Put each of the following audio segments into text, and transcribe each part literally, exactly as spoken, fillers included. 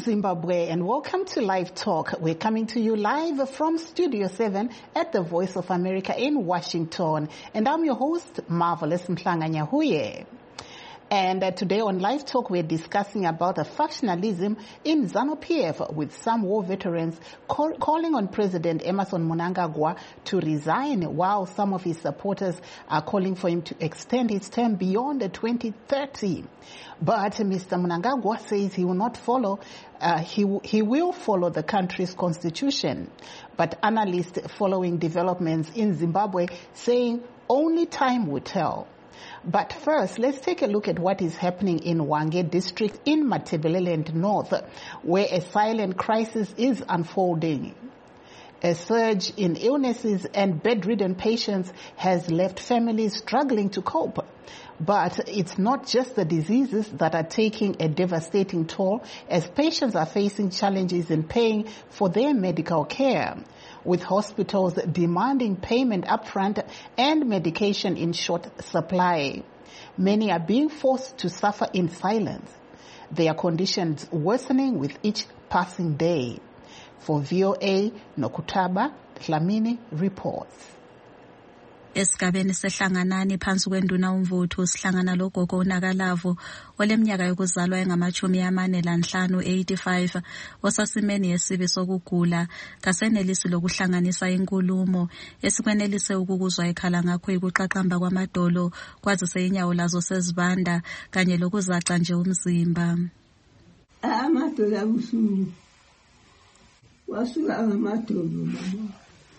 Zimbabwe, and welcome to Live Talk. We're coming to you live from Studio seven at the Voice of America in Washington. And I'm your host, Marvelous Mhlanga Nyahuye. And uh, today on Live Talk, we're discussing about the factionalism in ZANU-P F, with some war veterans call, calling on President Emmerson Mnangagwa to resign, while some of his supporters are calling for him to extend his term beyond twenty thirty. But Mister Mnangagwa says he will not follow, uh, he, he will follow the country's constitution. But analysts following developments in Zimbabwe saying only time will tell. But first, let's take a look at what is happening in Hwange district in Matabeleland North, where a silent crisis is unfolding. A surge in illnesses and bedridden patients has left families struggling to cope. But it's not just the diseases that are taking a devastating toll, as patients are facing challenges in paying for their medical care, with hospitals demanding payment upfront and medication in short supply. Many are being forced to suffer in silence, their conditions worsening with each passing day. For V O A, Nokutaba Dlamini reports. Esigabeni sehlanganani phansi kwenduna umvutho sihlangana logogo uNakalavo oleminyaka yokuzalwa engamachumi amane lanhlanu eighty-five osasimeni yesibi sokugula kasenelisi lokuhlanganisa inkulumo esikwenelise ukukuzwa ekhala ngakho ikuqaqamba kwamadolo kwazise inyawo lazo sezibanda kanye lokuzaca nje umzimba. Amadolo abusuku wasuka ngamadolo mama.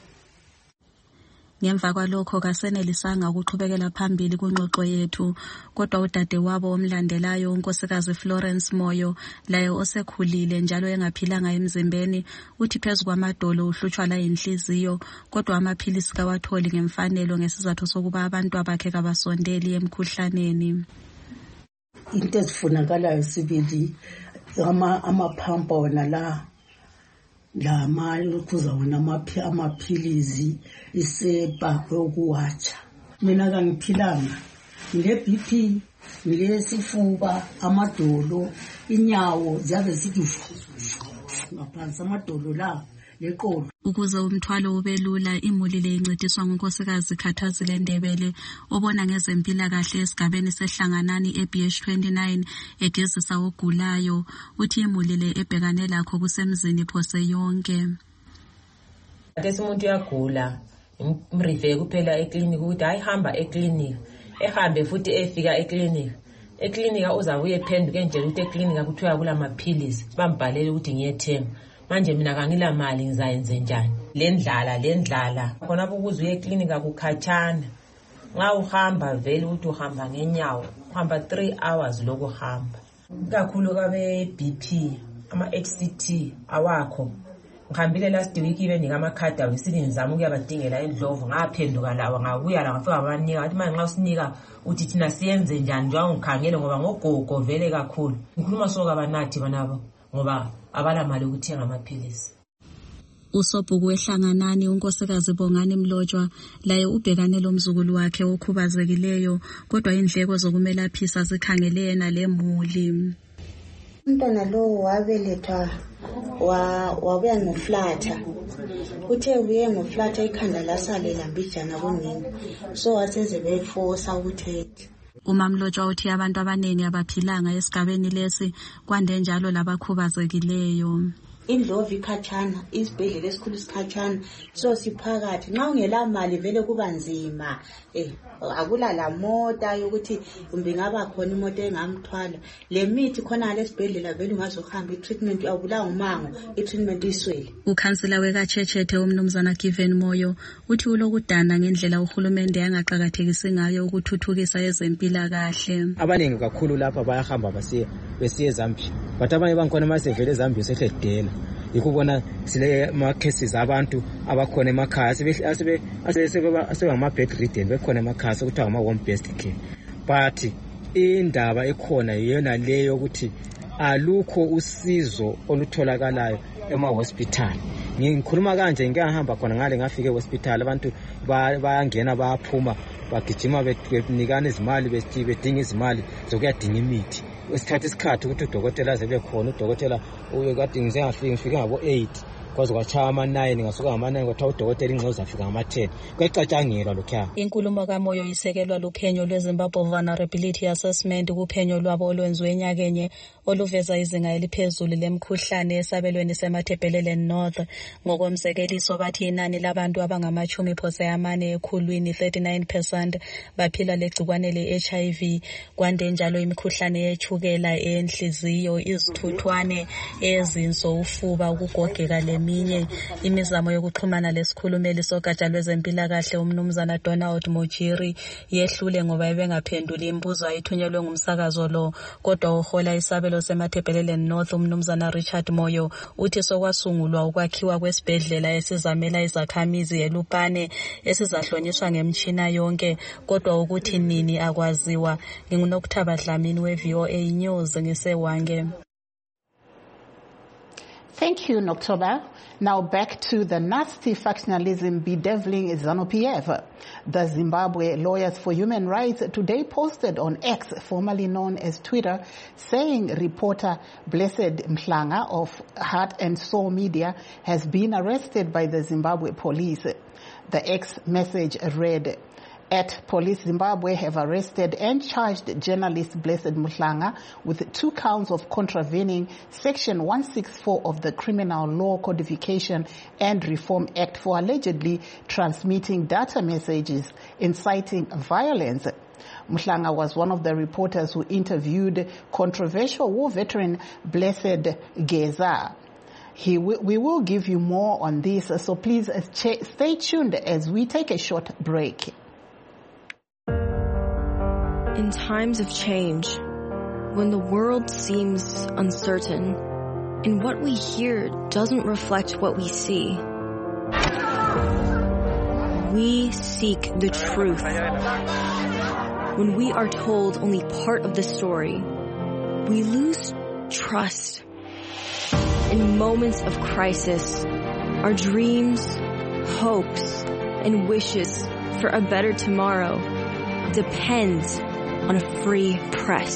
Ngemva kwalokho kasenelisanga ukuqhubekela phambili kungxoxo yethu, kodwa udade wabo omlandelayo unkosikazi Florence Moyo laye osekhulile njalo engaphilanga emzimbeni uthi phezu kwamadolo uhlutshwa la inhliziyo, kodwa amaphilisi kawatholi ngemfanelo ngesizathu sokuba abantu abakhe kabasondeli emkhuhlaneni. Into ezifunakalayo sibili ama amaphampa wona la la mali kuza wona amaphi amaphilizi isepa yokuwacha. Mina kangiphilanga ngile B P ngile sifuba amadolo inyawo ziyabe zithi ngaphansi amadolo la leqolo. Ukuze umthwalo ubelula imuli le incediswa ngunkosikazi Khathazile Ndebele obona ngezempilakahle esigabeni sehlanganani e B H twenty-nine egezisa ogulayo, uthi imuli le ebhekane lakho kusemzini phose yonke. Ate umuntu uyagula imrive kuphela eclinic ukuthi ayihamba eclinic ehambe futhi efika eclinic eclinic uzabuye ephenduke nje ukuthi eclinic kuthiwa kula maphilisi bambhalele ukuthi ngiyethenga. Manje mina kangila mali ngizayenze njani? Lendlala lendlala khona ukuze uye eclinic akukhathana. Nxa uhamba vele uthi uhamba ngenyawo uhamba three hours lokuhamba. Kakhulu kabe B P ama H C T awakho. Ngihambile last week ibe nika amakhadi awesini ngizama ukuyabadingela endlovu ngaphenduka lawa ngabuya la ngafika abanika athi manje nxa usinika uthi thina siyenze njani njengoba ngikhangele ngoba ngogogo vele kakhulu. Ngikhuluma soka banathi banabo ngoba abala mali ukuthenga amaphilisi. Usobhuku wehlanganani unkosikazi Bongani Mlotshwa laye ubhekane lomzukulu wakhe okhubazekileyo, kodwa indleko zokumelaphisa zikhangele yena lemuli. Umntwana lo wabelethwa wa wabuya ngoflatha. Uthe ubuye ngoflatha ikhanda lasalela mbijana kunini. So waseze beforce ukuthethe. UMamlotshwa uthi abantu abaningi abaphilanga esigabeni lesi kwande njalo labakhubazekileyo. Indlovu ikhatshana, isibhedlela esikhulu isikhatshana, so siphakathi. Nxa ungela mali vele kuba nzima. Eh, akula la mota yokuthi kumbe ngaba khona imoto engamthwala. Le mithi khona lesibhedlela vele ungazohamba i-treatment awubula umango, i-treatment iswele. Ukhansela wekaChechethe umnumzana Given Moyo uthi ulokudana ngendlela uhulumende yangaqhakathekisi ngayo ukuthuthukisa ezempilakahle. Abaningi kakhulu lapha bayahamba basiye besiye eZambia. But abanye bankhona masevele eZambia sehledela. Ikubona sile ama cases abantu abakhona emakhaya asibe asebe asebama bedridden bekhona emakhaya sekuthiwa ama home based care. But indaba ekhona yena leyo ukuthi alukho usizo olutholakalayo ema hospital. Ngikhuluma kanje ngiyahamba khona ngale ngafike hospital abantu bayangena bayaphuma bagijima benikana izimali bedinga izimali zokuyadinga imithi. sithatha isikhathi ukuthi udokotela aze bekhona. Udokotela uyekade ngizengafiki ngifike ngabo eight kwaze kwachaya ama-nine ngasuka ngama-nine kwathiwa udokotela ingxoza afika ngama-ten kwecatshangelwa lokhuya. Inkulumo kaMoyo isekelwa luphenyo lweZimbabwe Vulnerability Assessment kuphenyo lwabo olwenziwe enyakenye oluveza izinga eliphezulu lemkhuhlane esabelweni seMatabeleland North. Ngokomzekeliso bathi inani labantu abangamachumi phose amane ekhulwini thirty-nine percent baphila legcikwane le-H I V. Kwande njalo imikhuhlane yechukela, enhliziyo, izithuthwane, ezinso, ufuba, ukugogeka leminye. Imizamo yokuxhumana lesikhulumeli sogatsha lwezempilakahle umnumzana Donald Mojiri yehlule ngoba ebengaphenduli imibuzo ayithunyelwe ngumsakazo lo. Kodwa uhola isabelo seMatabeleland North umnumzana Richard Moyo uthi sokwasungulwa ukwakhiwa kwesibhedlela esizamela izakhamizi eLupane esizahlonyiswa ngemtshina yonke, kodwa ukuthi nini akwaziwa. Ngingunokuthaba Dlamini we-V O A News ngisewange. Thank you, Noctober. Now back to the nasty factionalism bedeviling ZANU-P F. The Zimbabwe Lawyers for Human Rights today posted on X, formerly known as Twitter, saying reporter Blessed Mhlanga of Heart and Soul Media has been arrested by the Zimbabwe police. The X message read, "At Police Zimbabwe have arrested and charged journalist Blessed Mhlanga with two counts of contravening Section one sixty-four of the Criminal Law Codification and Reform Act for allegedly transmitting data messages inciting violence." Mhlanga was one of the reporters who interviewed controversial war veteran Blessed Geza. He w- we will give you more on this, so please uh, ch- stay tuned as we take a short break. In times of change, when the world seems uncertain and what we hear doesn't reflect what we see, we seek the truth. When we are told only part of the story, we lose trust. In moments of crisis, our dreams, hopes, and wishes for a better tomorrow depends on a free press.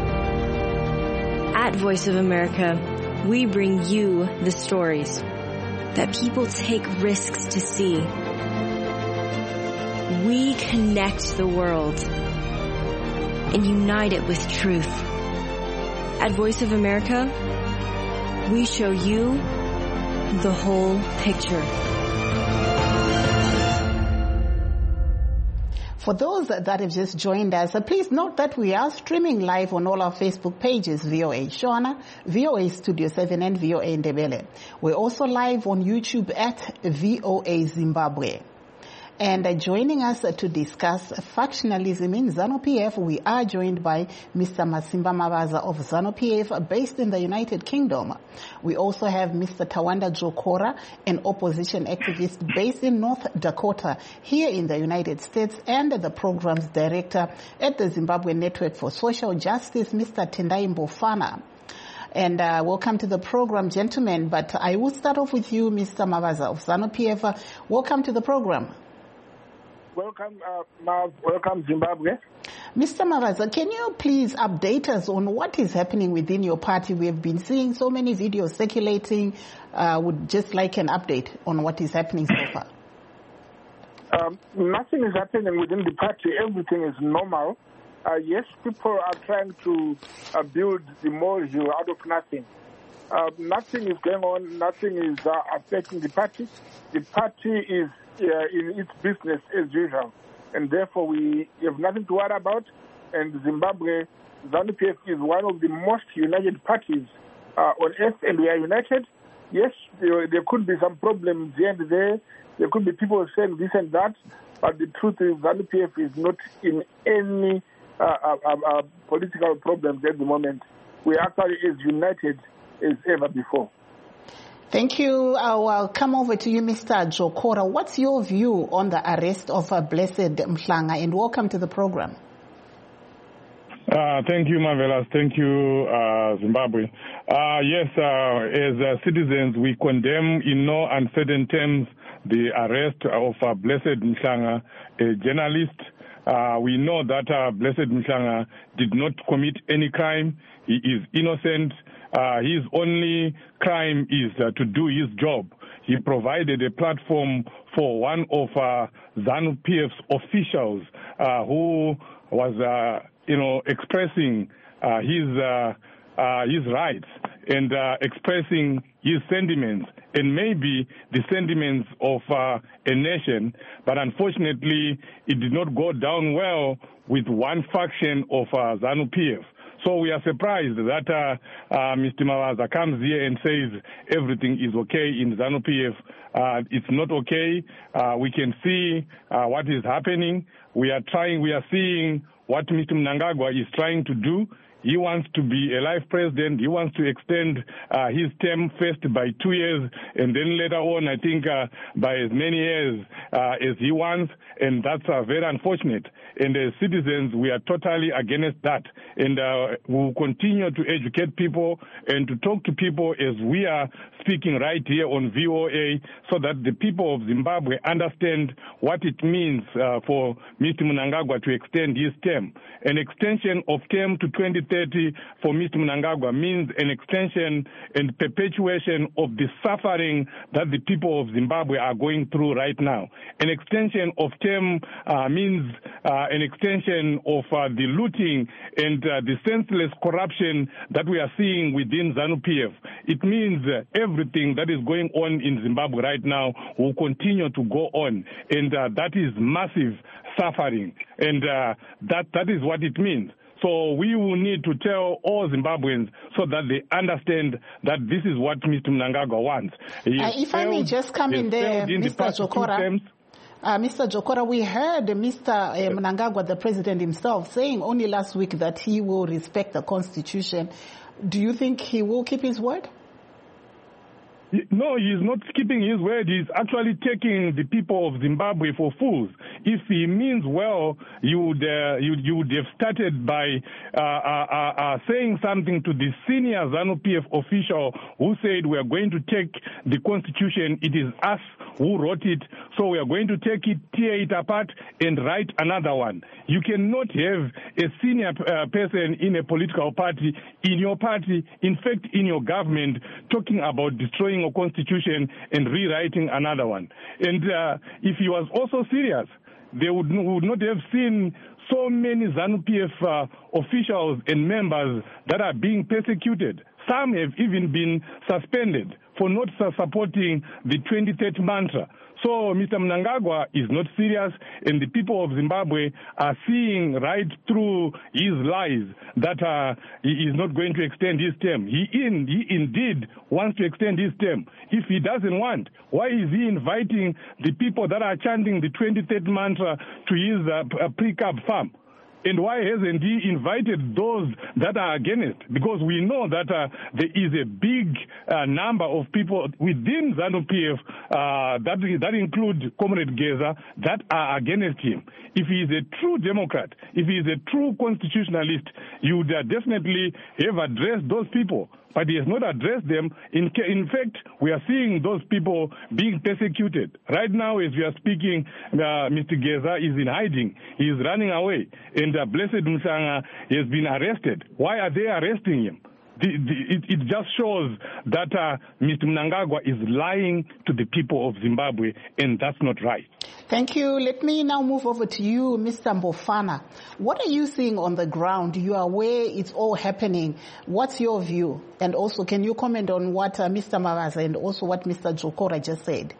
At Voice of America, we bring you the stories that people take risks to see. We connect the world and unite it with truth. At Voice of America, we show you the whole picture. For those that have just joined us, please note that we are streaming live on all our Facebook pages, V O A Shona, V O A Studio seven, and V O A Ndebele. We're also live on YouTube at V O A Zimbabwe. And uh, joining us uh, to discuss factionalism in ZANU-P F, we are joined by Mister Masimba Mavaza of ZANU-P F based in the United Kingdom. We also have Mister Tawanda Jokora, an opposition activist based in North Dakota, here in the United States, and the program's director at the Zimbabwe Network for Social Justice, Mister Tendai Mbofana. And uh, welcome to the program, gentlemen. But I will start off with you, Mister Mavaza of ZANU-P F. Uh, welcome to the program. Welcome, uh, Mav. Welcome, Zimbabwe. Mister Mavaza, can you please update us on what is happening within your party? We have been seeing so many videos circulating. Uh, would just like an update on what is happening so far. Um, nothing is happening within the party. Everything is normal. Uh, yes, people are trying to uh, build the molehill out of nothing. Uh, nothing is going on. Nothing is uh, affecting the party. The party is uh, in its business as usual. And therefore, we have nothing to worry about. And Zimbabwe, ZANU-P F is one of the most united parties uh, on earth, and we are united. Yes, there, there could be some problems here and there. There could be people saying this and that. But the truth is ZANU-P F is not in any uh, uh, uh, political problems at the moment. We are actually as united as ever before. Thank you. I'll, I'll come over to you, Mister Jokora. What's your view on the arrest of uh, Blessed Mhlanga? And welcome to the program. Uh, thank you, Marvelous. Thank you, uh, Zimbabwe. Uh, yes, uh, as uh, citizens, we condemn in no uncertain terms the arrest of uh, Blessed Mhlanga, a journalist Uh, we know that uh, Blessed Mhlanga did not commit any crime. He is innocent. Uh, his only crime is uh, to do his job. He provided a platform for one of uh, ZANU-P F's officials uh, who was, uh, you know, expressing uh, his uh, uh, his rights and uh, expressing his sentiments and maybe the sentiments of uh, a nation. But unfortunately, it did not go down well with one faction of uh, ZANU-P F. So we are surprised that uh, uh, Mister Mawaza comes here and says everything is okay in ZANU-P F. Uh, it's not okay. Uh, we can see uh, what is happening. We are trying, we are seeing what Mister Mnangagwa is trying to do. He wants to be a life president. He wants to extend uh, his term first by two years, and then later on, I think, uh, by as many years uh, as he wants. And that's uh, very unfortunate. And as citizens, we are totally against that. And uh, we'll continue to educate people and to talk to people as we are speaking right here on V O A, so that the people of Zimbabwe understand what it means uh, for Mister Mnangagwa to extend his term. An extension of term to twenty thirty for Mister Mnangagwa means an extension and perpetuation of the suffering that the people of Zimbabwe are going through right now. An extension of term uh, means uh, an extension of uh, the looting and uh, the senseless corruption that we are seeing within ZANU-P F. It means uh, everything that is going on in Zimbabwe right now will continue to go on, and uh, that is massive suffering, and uh, that that is what it means. So we will need to tell all Zimbabweans so that they understand that this is what Mister Mnangagwa wants. Uh, if I may just come in there, in Mister the Jokora. Uh, Mister Jokora, we heard Mister Uh, Mnangagwa, the president himself, saying only last week that he will respect the Constitution. Do you think he will keep his word? No, he's not keeping his word. He's actually taking the people of Zimbabwe for fools. If he means well, you would uh, you, you would have started by uh, uh, uh, saying something to the senior ZANU-P F official who said we are going to take the Constitution. It is us who wrote it, so we are going to take it, tear it apart, and write another one. You cannot have a senior uh, person in a political party, in your party, in fact, in your government, talking about destroying a constitution and rewriting another one. And uh, if he was also serious, they would, would not have seen so many ZANU-P F uh, officials and members that are being persecuted. Some have even been suspended for not supporting the twenty thirty mantra. So Mister Mnangagwa is not serious, and the people of Zimbabwe are seeing right through his lies that uh, he is not going to extend his term. He, in, he indeed wants to extend his term. If he doesn't want, why is he inviting the people that are chanting the twenty thirty mantra to his uh, pre-cab farm? And why hasn't he invited those that are against? Because we know that uh, there is a big uh, number of people within ZANU-P F uh, that, that include Comrade Geza that are against him. If he is a true Democrat, if he is a true constitutionalist, you would uh, definitely have addressed those people. But he has not addressed them. In, in fact, we are seeing those people being persecuted. Right now, as we are speaking, uh, Mister Geza is in hiding. He is running away. And uh, Blessed Mhlanga has been arrested. Why are they arresting him? The, the, it, it just shows that uh, Mister Mnangagwa is lying to the people of Zimbabwe, and that's not right. Thank you. Let me now move over to you, Mister Mbofana. What are you seeing on the ground? You are aware it's all happening. What's your view? And also, can you comment on what uh, Mister Mawaza and also what Mister Jokora just said?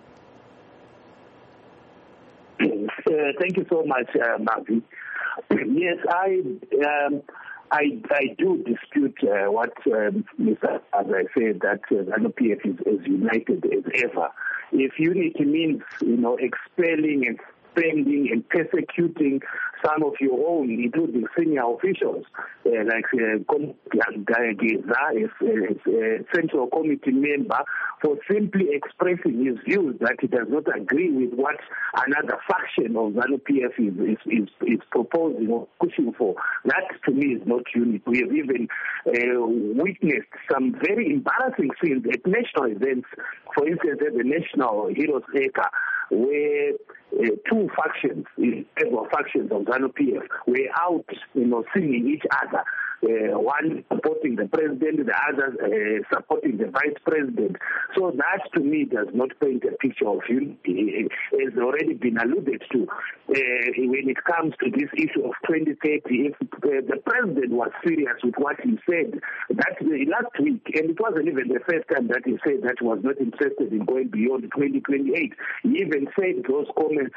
Uh, thank you so much, uh, Mavi. Yes, I... Um, I, I do dispute uh, what um, Mister As I said, that uh, ZANU-P F is as united as ever. If unity means, you know, expelling and spending and persecuting some of your own, including senior officials, uh, like Geza, uh, a Central Committee member, for simply expressing his views that he does not agree with what another faction of ZANU-P F is, is, is, is proposing or pushing for. That, to me, is not unity. We have even uh, witnessed some very embarrassing scenes at national events. For instance, at the National Heroes Acre, where uh, two factions, several factions of ZANU-P F, were out, you know, singing each other. Uh, one supporting the president, the other uh, supporting the vice president. So that, to me, does not paint a picture of unity. It has already been alluded to. Uh, when it comes to this issue of twenty thirty, if uh, the president was serious with what he said, that uh, last week, and it wasn't even the first time that he said that he was not interested in going beyond twenty twenty-eight. He even said those comments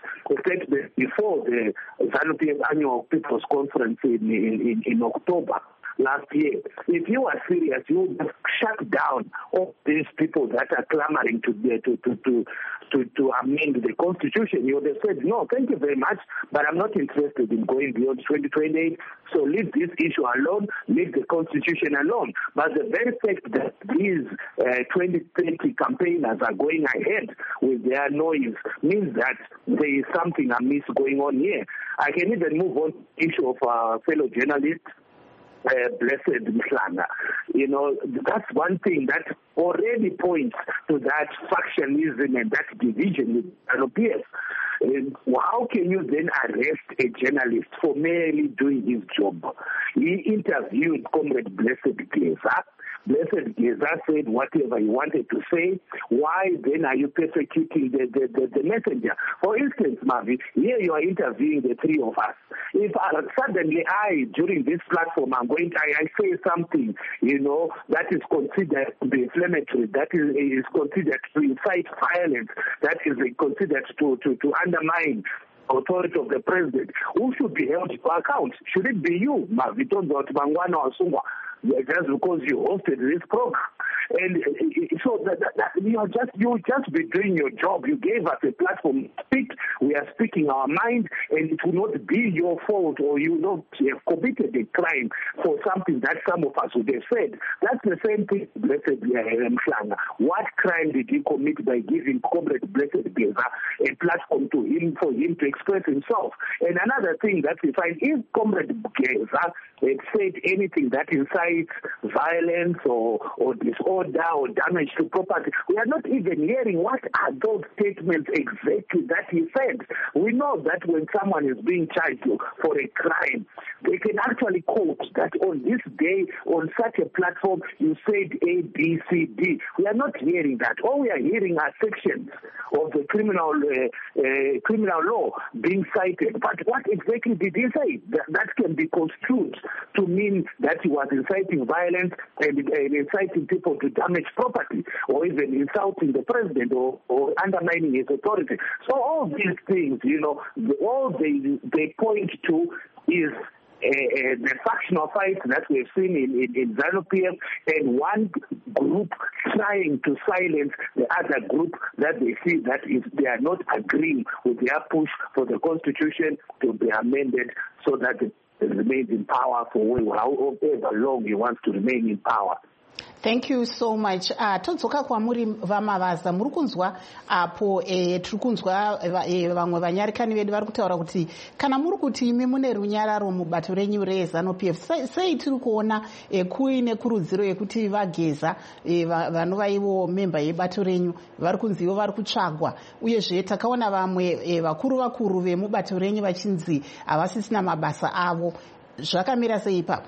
before the ZANU-P F annual People's Conference in, in, in October last year. If you are serious, you would have shut down all these people that are clamoring to to to to to, to amend the constitution. You would have said, no, thank you very much, but I'm not interested in going beyond twenty twenty-eight. So leave this issue alone, leave the constitution alone. But the very fact that these uh, twenty thirty campaigners are going ahead with their noise means that there is something amiss going on here. I can even move on to the issue of our fellow journalists. Uh, blessed Mhlanga. You know, that's one thing that already points to that factionism and that division with ZANU-P F. Uh, how can you then arrest a journalist for merely doing his job? He interviewed Comrade Blessed Geza. Blessed Geza said whatever he wanted to say. Why then are you persecuting the, the, the, the messenger? For instance, Mavi, here you are interviewing the three of us. If uh, suddenly I, during this platform, I'm going to, I, I say something, you know, that is considered to be inflammatory, that is, is considered to incite violence, that is considered to, to, to undermine authority of the president, who should be held to account? Should it be you, Mavi Tonzo Bangwana or Sungwa? Just because you hosted this program. And so that, that, that, you know, just you just be doing your job. You gave us a platform to speak. We are speaking our mind, and it will not be your fault, or you not have committed a crime for something that some of us would have said. That's the same thing, Blessed Mhlanga. What crime did he commit by giving Comrade Blessed Geza a platform to him for him to express himself? And another thing that we find is Comrade Geza had said anything that incites violence or or disorder or damage to property. We are not even hearing what are those statements exactly that he said. We know that when someone is being charged for a crime, they can actually quote that on this day, on such a platform, you said A, B, C, D. We are not hearing that. All we are hearing are sections of the criminal uh, uh, criminal law being cited. But what exactly did he say? That, that can be construed to mean that he was inciting violence and, and inciting people to damage property, or even insulting the president, or, or undermining his authority. So all these things, you know, all they they point to is Uh, uh, the factional fight that we've seen in, in, in ZANU-P F, and one group trying to silence the other group that they see that is they are not agreeing with their push for the constitution to be amended so that it remains in power for however long he wants to remain in power. Thank you so much. Uh, todzoka kwamuri vamavaza muri kunzwa apo eh, tiri kunzwa vamwe vanyarikani vedu vari kutaura kuti kana muri kuti imi mune runyararo mubato renyu reZANU-P F, sei tiri kuona eh, kuine kurudziro yekuti vageza eh, vanova ivo memba yebato renyu vari kunzi ivo vari kutsvagwa, uyezve takaona vamwe eh, vakuru vakuru vemubato renyu vachinzi havasisina mabasa avo. Zvakamira sei ipapo?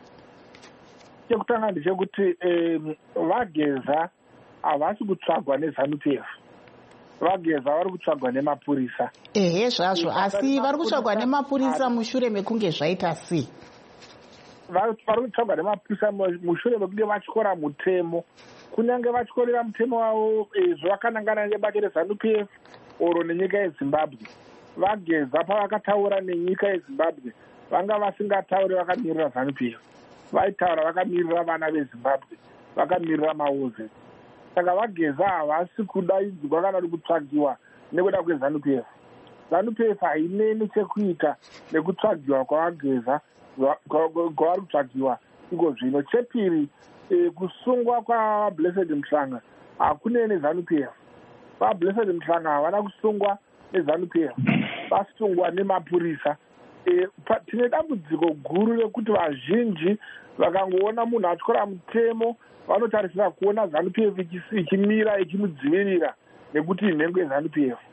Chekutanga ndechekuti vageza havasi kutsvagwa neZANU-P F, vageza vari kutsvagwa nemapurisa. Ehe zvazvo, asi vari kutsvagwa nemapurisa mushure mekunge zvaita sei? Vari kutsvagwa nemapurisa mushure mekunge vatyora mutemo. Kunyange vatyorera mutemo wavo zvakanangana nebake reZANU-P F oro nenyika yeZimbabwe, vageza pavakataura nenyika yeZimbabwe vanga vasingatauri vakamirira ZANU-P F, vaitaura vakamirira vana veZimbabwe, vakamirira maoze. Saka vageza havasi kudaidzwa kana kuti kutsvagiwa nekuda kweZANU-P F. ZANU-P F haineni chekuita nekutsvagiwa kwavageza kwavari kutsvagiwa iko zvino. Chepiri, kusungwa kwaBlessed Mhlanga hakunei neZANU-P F. VaBlessed Mhlanga havana kusungwa neZANU-P F, vasungwa nemapurisa. E, tine dambudziko guru rekuti vazhinji vakangoona munhu atyora mutemo vanotarisira kuona ZANU-P F ichimira ichimudzivirira nekuti inhengo yeZANU-P F.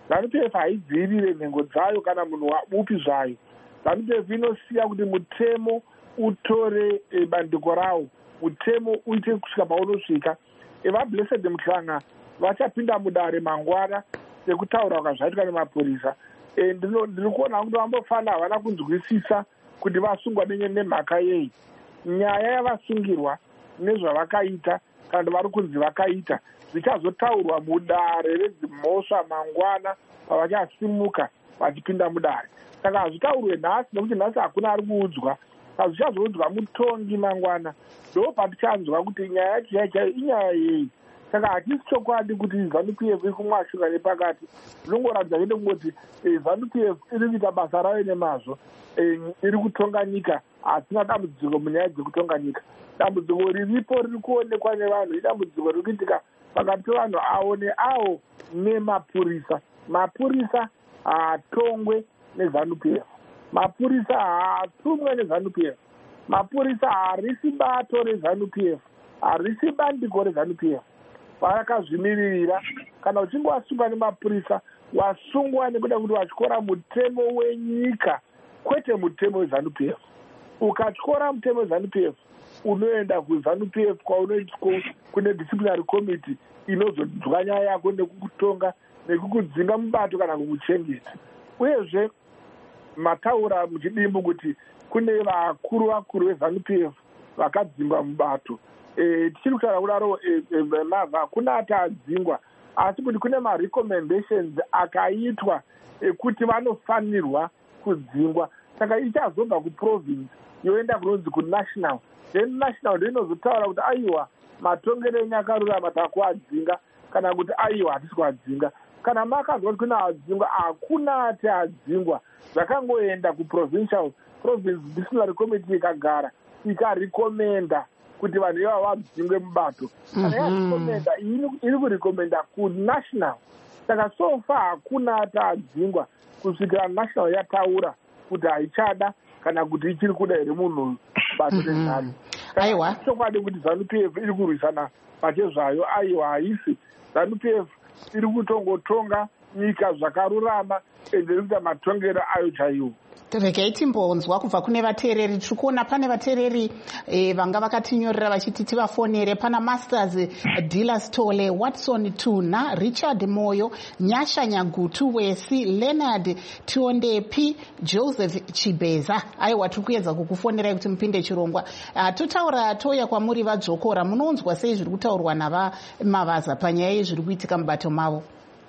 ZANU-P F haidzivirire nhengo dzayo kana munhu upi zvayo. ZANU-P F inosiya kuti mutemo utore e, bandiko rawo, mutemo uite kusvika paunosvika. VaBlessed Mhlanga vachapinda mudare mangwana sekutaura kwazvaitwa nemapurisa. E, ndiri kuona kuti vambofana havana kunzwisisa kuti vasungwa nemhaka yei. Nyaya yavasungirwa nezvavakaita kana kuti vari kunzi vakaita zvichazotaurwa mudare redzimhosva mangwana pavachasimuka vachipinda mudare. Saka hazvitaurwe nhasi nekuti nhasi hakuna ari kuudzwa. Pazvichazoudzwa mutongi mangwana ndo patichanzwa kuti nyaya yacho chaichayo inyaya yei. Saka hatisi chokwadi kuti ZANU-P F iri kumwashuka nepakati. Zvinongoratidza chete kungoti ZANU-P F iri kuita basa rayo nemazvo, iri kutonga nyika. Hatina dambudziko munyaya dzekutonga nyika. Dambudziko riripo riri kuonekwa nevanhu idambudziko riri kuitika pakati pevanhu avo neavo nemapurisa. Mapurisa haatongwe neZANU-P F. Mapurisa haatumwe neZANU-P F. Mapurisa harisi bato reZANU-P F, harisi bandiko reZANU-P F. Varakazvimiririra. Kana uchinge wasungwa nemapurisa, wasungwa nekuda kuti watyora mutemo wenyika, kwete mutemo weZANU-P F. Ukatyora mutemo weZANU-P F, unoenda kuZANU-P F kwaunoitwa kune disciplinary committee inozodzwa nyaya yako nekukutonga nekukudzinga mubato kana kukuchengeta. Uyezve mataura muchidimbu kuti kune vakuru vakuru veZANU-P F vakadzingwa mubato. E, tichiri kutaura kudaro e, e, mavha hakuna ati adzingwa, asi kuti kune marecommendations akaitwa ekuti vanofanirwa kudzingwa. Saka ichazobva kuprovince yoenda kunonzi kunational, then national ndo inozotaura kuti aiwa matongero enyu akarurama takuadzinga kana kuti aiwa hatisi kuadzinga. Kana makazwa kuti kuna adzingwa, hakuna ati adzingwa. Zvakangoenda kuprovincial province disciplinary committee ikagara ikarekomenda kuti vanhu ivava vadzingwe mubato. Kana yarekomenda iri kurekomenda kunational. Saka sofa hakuna ati adzingwa kusvikira national yataura kuti haichada kana kuti ichiri kuda here munhu bato rezano. Aiwa, chokwadi kuti ZANU-P F iri kurwisana pachezvayo. Aiwa, haisi. ZANU-P F iri kutongotonga nyika zvakarurama ende iri kuita matongero ayo chaiwo. Regai timbonzwa kubva kune vateereri. Tiri kuona pane vateereri eh, vanga vakatinyorera vachiti tivafonere. Pana Masters Dilas Tole, Watson Tuna, Richard Moyo, Nyasha Nyagutu Wesi, Leonard Tiondepi, Joseph Chibeza. Aiwa, tiri kuedza kukufonerai kuti mupinde chirongwa. Uh, totaura toya kwamuri vadzokora. Munonzwa sei zviri kutaurwa nava Mavaza panyaya yezviri kuitika mubato mavo?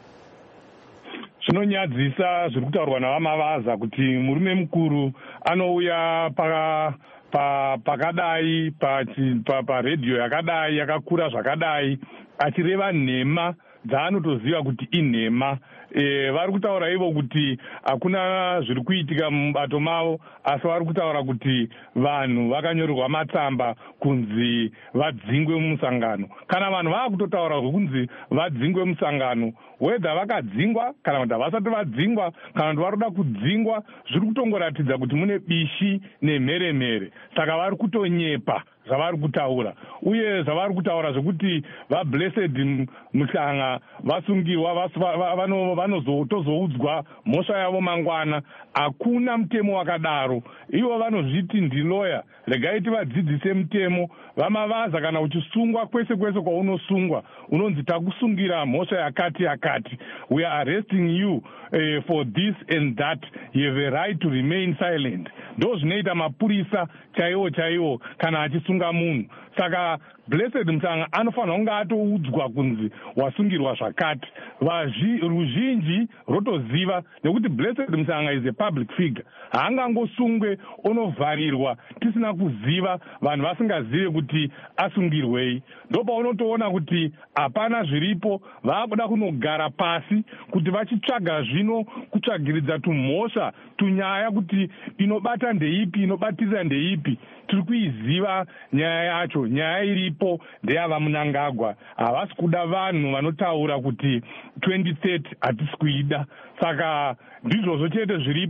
Zvinonyadzisa zviri kutaurwa navaMavaza kuti murume mukuru anouya pa pa pakadai paredhiyo yakadai yakakura zvakadai achireva nhema dzaanotoziva kuti inhema. E, vari kutaura ivo kuti hakuna zviri kuitika mubato mavo, asi vari kutaura kuti vanhu vakanyorerwa matsamba kunzi vadzingwe musangano. Kana vanhu vava kutotaura kunzi vadzingwe musangano, wedha vakadzingwa kana kuti havasati vadzingwa kana kuti vari kuda kudzingwa, zviri kutongoratidza kuti mune bishi nemheremhere. Saka vari kutonyepa zvavari kutaura, uye zvavari kutaura zvekuti vaBlessed Mhlanga vasungirwa vanozotozoudzwa mhosva yavo mangwana. Hakuna mutemo wakadaro. Ivo vanozviti ndiloya, regai tivadzidzise mutemo. VaMavaza, kana uchisungwa kwese kwese kwaunosungwa unonzi takusungira mhosva yakati yakati, we are arresting you uh, for this and that, you have a right to remain silent. Ndo zvinoita mapurisa chaiwo chaiwo kana achisunga munhu. Saka Blessed Mhlanga anofanira kunge atoudzwa kunzi wasungirwa zvakati. Ruzhinji rotoziva nekuti Blessed Mhlanga is a public figure. Haangangosungwe onovharirwa tisina kuziva, vanhu vasingazive kuti asungirwei. Ndopa unotoona kuti hapana zviripo, vaakuda kunogara pasi kuti vachitsvaga zvino kutsvagiridza tumhosva tunyaya kuti inobata ndeipi inobatisa ndeipi. Tiri kuiziva nyaya yacho. Nyaya iripo ndeyava Munangagwa. Havasi kuda vanhu vanotaura kuti twenty thirty hatisi kuida. Saka ndizvozvo chete zviripo.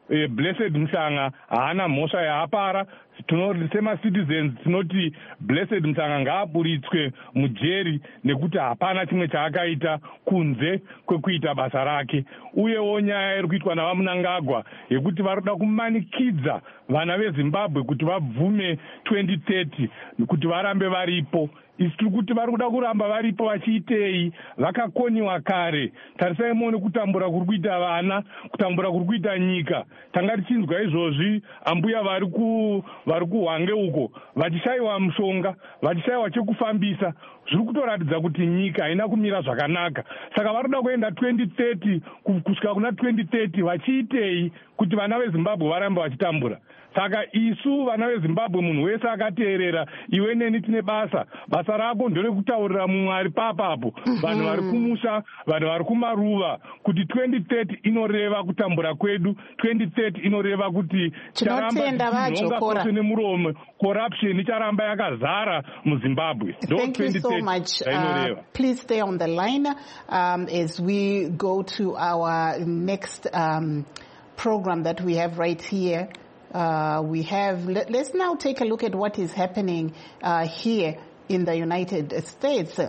uh, Blessed Mhlanga haana mhosva yaapara. Sema-citizens tinoti Blessed Mhlanga ngaapuritswe mujeri nekuti hapana chimwe chaakaita kunze kwekuita basa rake. Uyewo nyaya iri kuitwa navaMnangagwa yekuti vari kuda kumanikidza vana veZimbabwe kuti vabvume twenty thirty kuti varambe varipo. Isi tiri kuti vari kuda kuramba varipo vachiitei, vakakoniwa kare. Tarisai muone kutambura kuri kuita vana, kutambura kuri kuita nyika. Tanga tichinzwa izvozvi ambuya vari ku vari kuHwange uko vachishayiwa mushonga, vachishayiwa chekufambisa. Zviri kutoratidza kuti nyika haina kumira zvakanaka. Saka vari kuda kuenda twenty thirty kusvika kuna twenty thirty vachiitei kuti vana veZimbabwe varambe vachitambura. Saka isu vana veZimbabwe, munhu wese akateerera, iwe neni tine basa. Basa rako nderekutaurira mumwari papapo, vanhu vari kumusha, vanhu vari kumaruva, kuti twenty thirty inoreva kutambura kwedu, twenty thirty inoreva kuti charamba nemuromo, corruption icharamba yakazara muZimbabwe. Thank you so much. Uh, please stay on the line um, as we go to our next um, program that we have right here. Uh, we have, let, let's now take a look at what is happening uh, here in the United States.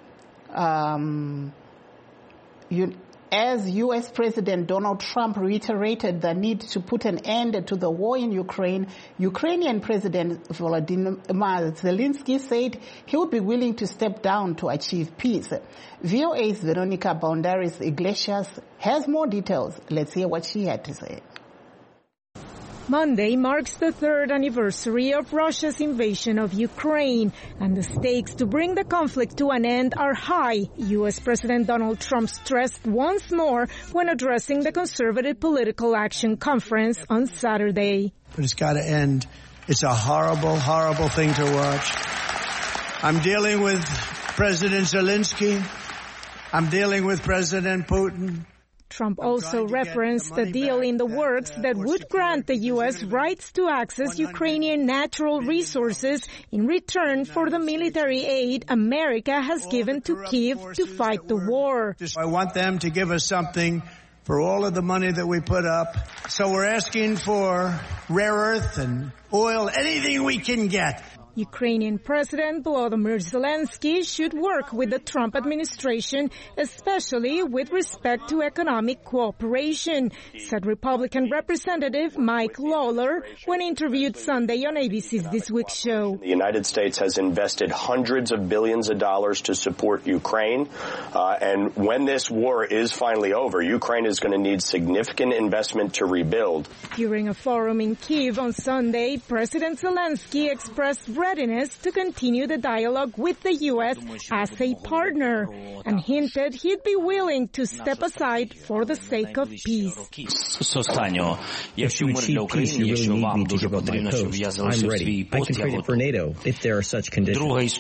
Um, you, as U S President Donald Trump reiterated the need to put an end to the war in Ukraine, Ukrainian President Volodymyr Zelensky said he would be willing to step down to achieve peace. V O A's Veronica Boundaris Iglesias has more details. Let's hear what she had to say. Monday marks the third anniversary of Russia's invasion of Ukraine, and the stakes to bring the conflict to an end are high, U S President Donald Trump stressed once more when addressing the Conservative Political Action Conference on Saturday. But it's got to end. It's a horrible, horrible thing to watch. I'm dealing with President Zelensky. I'm dealing with President Putin. Trump also referenced a deal in the works that would grant the U S rights to access Ukrainian natural resources in return for the military aid America has given to Kyiv to fight the war. I want them to give us something for all of the money that we put up. So we're asking for rare earth and oil, anything we can get. Ukrainian President Volodymyr Zelensky should work with the Trump administration, especially with respect to economic cooperation, said Republican Representative Mike Lawler when interviewed Sunday on A B C's This Week show. The United States has invested hundreds of billions of dollars to support Ukraine, uh, and when this war is finally over, Ukraine is going to need significant investment to rebuild. During a forum in Kyiv on Sunday, President Zelensky expressed readiness to continue the dialogue with the U S as a partner and hinted he'd be willing to step aside for the sake of peace. If to achieve peace, you really need me to give up my post. I'm ready. I can trade it for NATO if there are such conditions.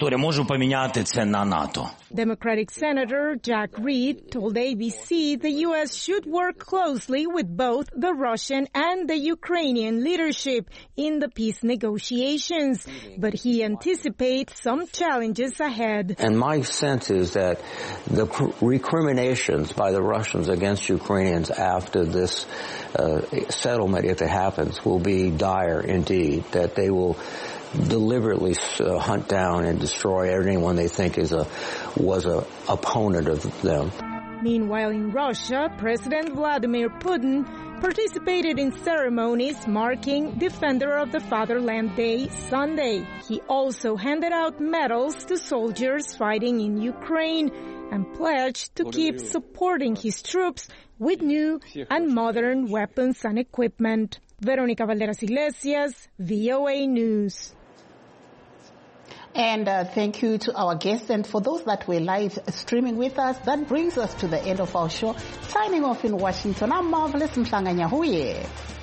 Democratic Senator Jack Reed told A B C the U S should work closely with both the Russian and the Ukrainian leadership in the peace negotiations, but he anticipates some challenges ahead. And my sense is that the recriminations by the Russians against Ukrainians after this uh, settlement, if it happens, will be dire indeed, that they will deliberately uh, hunt down and destroy anyone they think is a was a opponent of them. Meanwhile, in Russia, President Vladimir Putin participated in ceremonies marking Defender of the Fatherland Day Sunday. He also handed out medals to soldiers fighting in Ukraine and pledged to keep supporting his troops with new and modern weapons and equipment. Veronica Valderas Iglesias, V O A News. And uh, thank you to our guests and for those that were live streaming with us. That brings us to the end of our show. Signing off in Washington, I'm Marvelous Mhlanga Nyahuye.